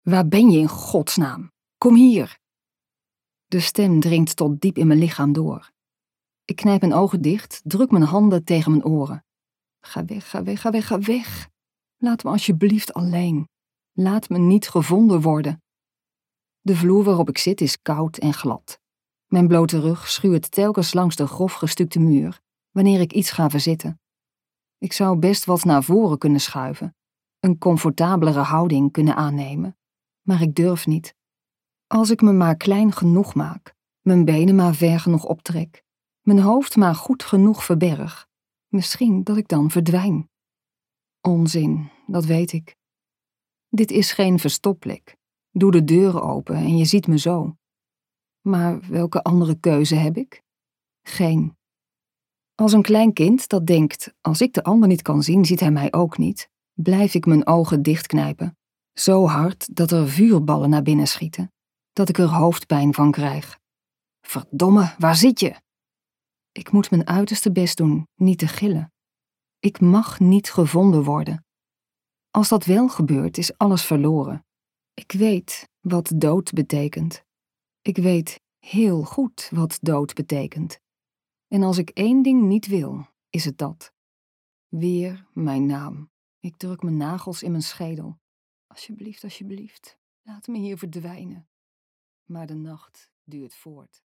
Waar ben je in godsnaam? Kom hier! De stem dringt tot diep in mijn lichaam door. Ik knijp mijn ogen dicht, druk mijn handen tegen mijn oren. Ga weg, ga weg, ga weg, ga weg. Laat me alsjeblieft alleen. Laat me niet gevonden worden. De vloer waarop ik zit is koud en glad. Mijn blote rug schuurt telkens langs de grof gestukte muur, wanneer ik iets ga verzitten. Ik zou best wat naar voren kunnen schuiven, een comfortabelere houding kunnen aannemen, maar ik durf niet. Als ik me maar klein genoeg maak, mijn benen maar ver genoeg optrek, mijn hoofd maar goed genoeg verberg, misschien dat ik dan verdwijn. Onzin, dat weet ik. Dit is geen verstopplek. Doe de deuren open en je ziet me zo. Maar welke andere keuze heb ik? Geen. Als een klein kind dat denkt, als ik de ander niet kan zien, ziet hij mij ook niet, blijf ik mijn ogen dichtknijpen. Zo hard dat er vuurballen naar binnen schieten, dat ik er hoofdpijn van krijg. Verdomme, waar zit je? Ik moet mijn uiterste best doen, niet te gillen. Ik mag niet gevonden worden. Als dat wel gebeurt, is alles verloren. Ik weet wat dood betekent. Ik weet heel goed wat dood betekent. En als ik één ding niet wil, is het dat. Weer mijn naam. Ik druk mijn nagels in mijn schedel. Alsjeblieft, alsjeblieft, laat me hier verdwijnen. Maar de nacht duurt voort.